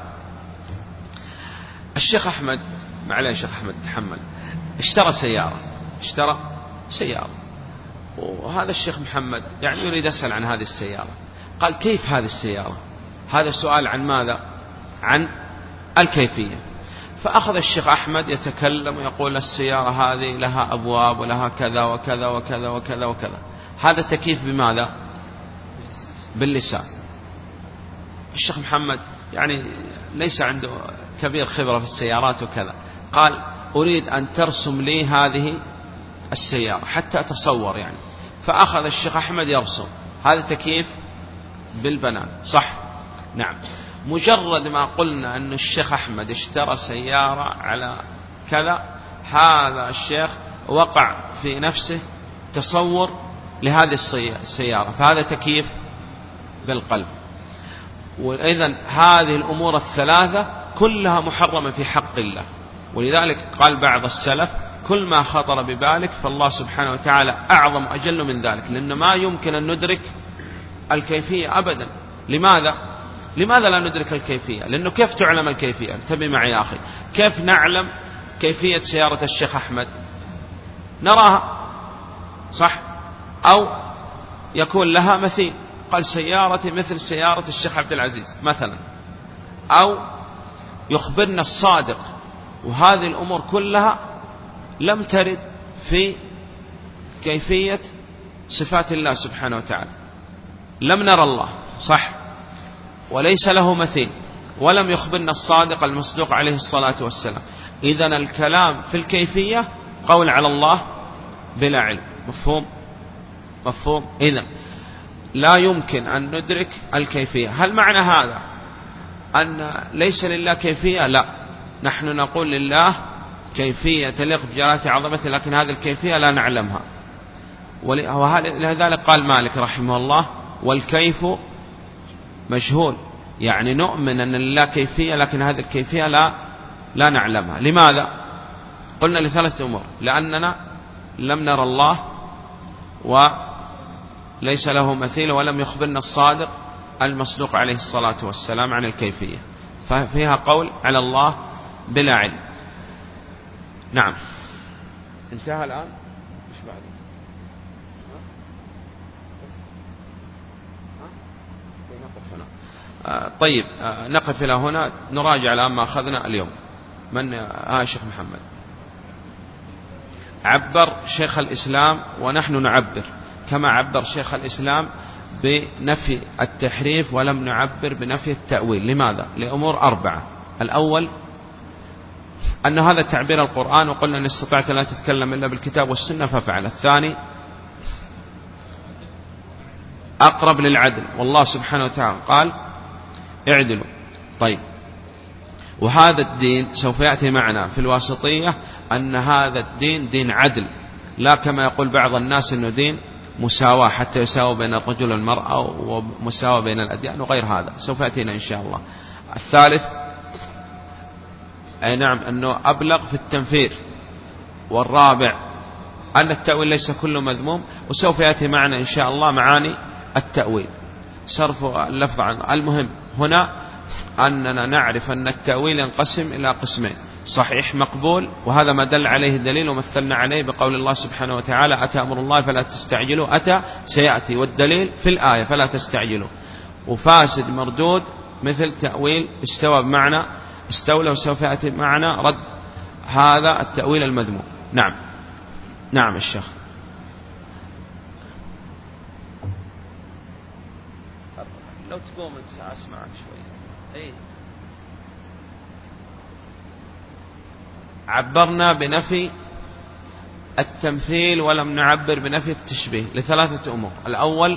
الشيخ أحمد، معليش الشيخ أحمد تحمل، اشترى سيارة اشترى سيارة وهذا الشيخ محمد يعني يريد أسأل عن هذه السيارة. قال كيف هذه السيارة؟ هذا سؤال عن ماذا؟ عن الكيفية. فأخذ الشيخ أحمد يتكلم ويقول السيارة هذه لها أبواب ولها كذا وكذا وكذا وكذا وكذا. هذا تكييف بماذا؟ باللسان. الشيخ محمد يعني ليس عنده كبير خبرة في السيارات وكذا، قال أريد أن ترسم لي هذه السيارة حتى أتصور يعني. فأخذ الشيخ أحمد يرسم، هذا تكييف بالبنان صح؟ نعم. مجرد ما قلنا أن الشيخ أحمد اشترى سيارة على كذا، هذا الشيخ وقع في نفسه تصور لهذه السيارة، فهذا تكييف بالقلب. وإذن هذه الأمور الثلاثة كلها محرمة في حق الله، ولذلك قال بعض السلف كل ما خطر ببالك فالله سبحانه وتعالى أعظم أجل من ذلك، لأنه ما يمكن أن ندرك الكيفية أبدا. لماذا؟ لماذا لا ندرك الكيفية؟ لأنه كيف تعلم الكيفية؟ انتبه معي يا أخي، كيف نعلم كيفية سيارة الشيخ أحمد؟ نراها صح؟ أو يكون لها مثيل، قال سيارتي مثل سيارة الشيخ عبد العزيز مثلا، أو يخبرنا الصادق. وهذه الأمور كلها لم ترد في كيفية صفات الله سبحانه وتعالى. لم نرى الله صح، وليس له مثيل، ولم يخبرنا الصادق المصدوق عليه الصلاة والسلام. إذن الكلام في الكيفية قول على الله بلا علم. مفهوم؟ مفهوم؟ إذن لا يمكن أن ندرك الكيفية. هل معنى هذا أن ليس لله كيفية؟ لا، نحن نقول لله كيفية تليق بجلالة عظمته، لكن هذه الكيفية لا نعلمها. ولذلك قال مالك رحمه الله والكيف مجهول، يعني نؤمن أن لله كيفية لكن هذه الكيفية لا لا نعلمها. لماذا؟ قلنا لثلاثة أمور: لأننا لم نرى الله، وليس له مثيل، ولم يخبرنا الصادق المصدوق عليه الصلاة والسلام عن الكيفية، ففيها قول على الله بلا علم. نعم، انتهى الآن. إيش بعد؟ نقف هنا. آه طيب، آه نقف إلى هنا، نراجع الآن ما أخذنا اليوم. من آه شيخ محمد عبر شيخ الإسلام ونحن نعبر كما عبر شيخ الإسلام بنفي التحريف، ولم نعبر بنفي التأويل. لماذا؟ لأمور أربعة. الأول أن هذا تعبير القرآن، وقلنا أن استطعت لا تتكلم إلا بالكتاب والسنة ففعل. الثاني أقرب للعدل، والله سبحانه وتعالى قال اعدلوا. طيب، وهذا الدين سوف يأتي معنا في الواسطية أن هذا الدين دين عدل، لا كما يقول بعض الناس أنه دين مساواة حتى يساوي بين الرجل والمرأة ومساواة بين الأديان وغير هذا، سوف يأتينا إن شاء الله. الثالث أي نعم أنه أبلغ في التنفير. والرابع أن التأويل ليس كله مذموم، وسوف يأتي معنا إن شاء الله معاني التأويل، صرف اللفظ عنه. المهم هنا أننا نعرف أن التأويل ينقسم إلى قسمين: صحيح مقبول، وهذا ما دل عليه الدليل ومثلنا عليه بقول الله سبحانه وتعالى أتى أمر الله فلا تستعجلوا، أتى سيأتي، والدليل في الآية فلا تستعجلوا. وفاسد مردود مثل تأويل استوى بمعنى استولى، وسوف يأتي معنا رد هذا التأويل المذموم. نعم. نعم الشيخ. لو تقوم انت اسمعك شوي. اي عبرنا بنفي التمثيل ولم نعبر بنفي التشبيه لثلاثة أمور: الأول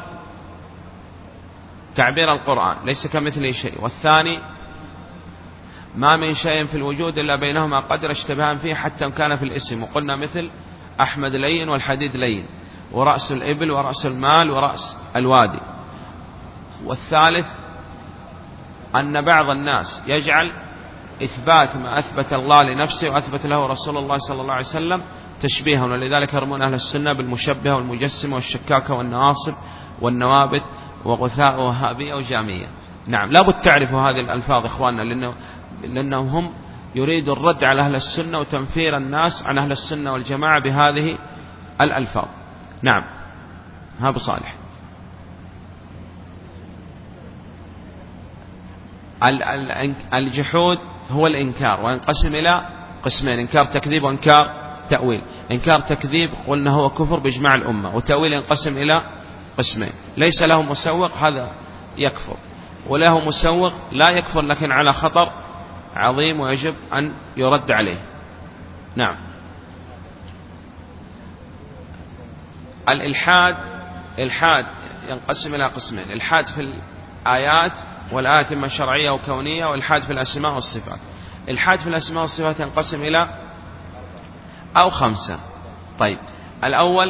تعبير القرآن ليس كمثله شيء، والثاني ما من شيء في الوجود إلا بينهما قدر اشتبهان فيه حتى كان في الاسم، وقلنا مثل أحمد لين والحديد لين، ورأس الإبل ورأس المال ورأس الوادي. والثالث أن بعض الناس يجعل إثبات ما أثبت الله لنفسه وأثبت له رسول الله صلى الله عليه وسلم تشبيها، ولذلك يرمون أهل السنة بالمشبهة والمجسمة والشكاكة والنواصب والنوابت وغثاء وهابية وجامية. نعم، لا بد تعرفوا هذه الألفاظ إخواننا، لأنه لأنهم هم يريدوا الرد على أهل السنة وتنفير الناس عن أهل السنة والجماعة بهذه الألفاظ. نعم، ها أبو صالح. الجحود هو الإنكار، وينقسم إلى قسمين: إنكار تكذيب وإنكار تأويل. إنكار تكذيب قلنا هو كفر بإجماع الأمة، وتأويل ينقسم إلى قسمين: ليس له مسوق هذا يكفر، وله مسوق لا يكفر لكن على خطر عظيم ويجب أن يرد عليه. نعم. الإلحاد الإلحاد ينقسم إلى قسمين: الإلحاد في الآيات والآيات إما شرعية أو كونية، والإلحاد في الأسماء والصفات. الإلحاد في الأسماء والصفات ينقسم إلى أو خمسة. طيب، الأول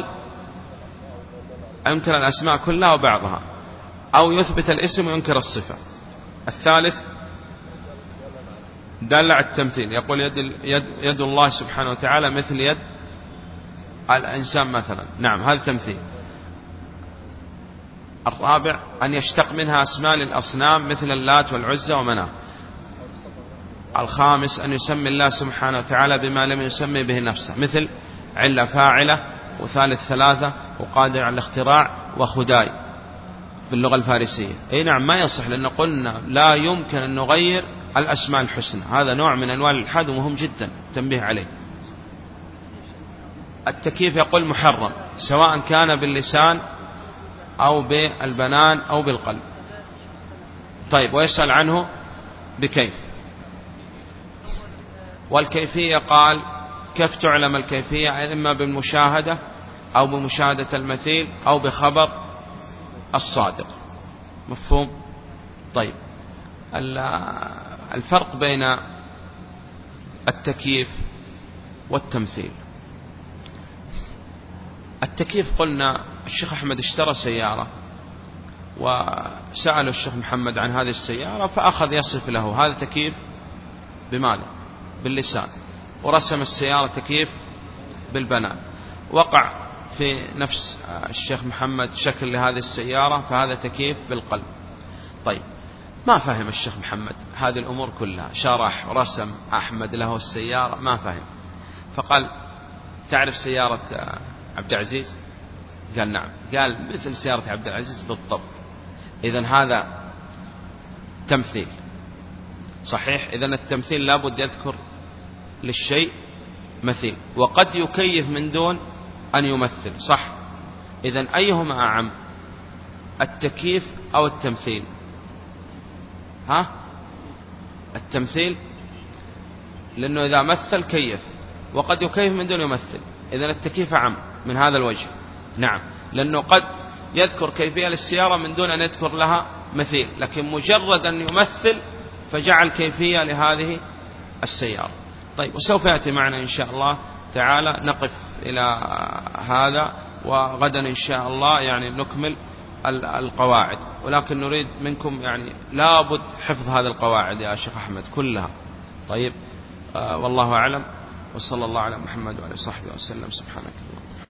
ينكر الأسماء كلها وبعضها، أو يثبت الاسم وينكر الصفة. الثالث دل على التمثيل، يقول يد, يد, يد الله سبحانه وتعالى مثل يد الإنسان مثلا، نعم هذا تمثيل. الرابع أن يشتق منها أسماء للأصنام مثل اللات والعزى ومناه. الخامس أن يسمي الله سبحانه وتعالى بما لم يسمي به نفسه، مثل علة فاعلة، وثالث ثلاثة، وقادر على الاختراع، وخداي في اللغة الفارسية. أي نعم ما يصح، لأن قلنا لا يمكن أن نغير الأسماء الحسنى، هذا نوع من أنواع الإلحاد ومهم جدا تنبيه عليه. التكييف يقول محرم، سواء كان باللسان أو بالبنان أو بالقلب. طيب، ويسأل عنه بكيف. والكيفية قال كيف تعلم الكيفية؟ إما بالمشاهدة أو بمشاهدة المثيل أو بخبر الصادق. مفهوم؟ طيب، الفرق بين التكييف والتمثيل. التكييف قلنا الشيخ أحمد اشترى سيارة وسأل الشيخ محمد عن هذه السيارة، فأخذ يصف له، هذا تكييف بماله باللسان، ورسم السيارة تكييف بالبنان. وقع في نفس الشيخ محمد شكل لهذه السيارة، فهذا تكييف بالقلب. طيب، ما فهم الشيخ محمد هذه الأمور كلها، شرح ورسم أحمد له السيارة ما فهم، فقال تعرف سيارة عبد العزيز؟ قال نعم. قال مثل سيارة عبد العزيز بالضبط. إذن هذا تمثيل صحيح. إذن التمثيل لابد يذكر للشيء مثيل، وقد يكيف من دون أن يمثل، صح. إذن أيهما أعم، التكييف أو التمثيل؟ ها؟ التمثيل، لأنه إذا مثل كيف، وقد يكيف من دون يمثل. إذن التكييف أعم من هذا الوجه، نعم، لأنه قد يذكر كيفية للسيارة من دون أن يذكر لها مثيل، لكن مجرد أن يمثل فجعل كيفية لهذه السيارة. طيب، وسوف يأتي معنا إن شاء الله تعالى نقف إلى هذا، وغدا إن شاء الله يعني نكمل القواعد، ولكن نريد منكم يعني لابد حفظ هذه القواعد يا شيخ أحمد كلها. طيب، آه والله أعلم، وصلى الله على محمد وعلى صحبه وسلم. سبحانك.